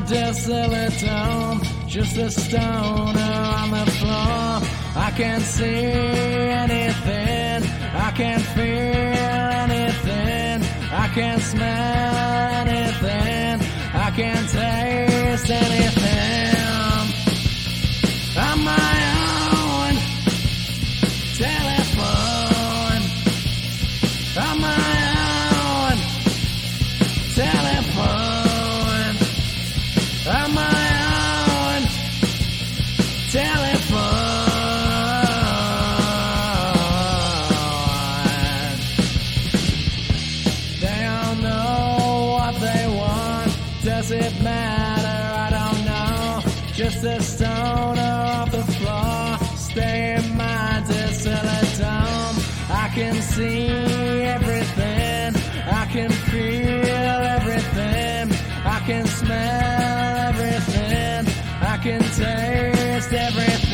desolate dome, just a stoner on the floor. I can't see anything, I can't feel anything, I can't smell anything, I can't taste anything. I'm my own telephone, I'm my own telephone, I'm my own telephone. They all know what they want. Does it matter? I don't know. Just a stoner off the floor. Stay in my desolate dome. I can see everything. I can feel everything. I can smell everything. I can taste everything.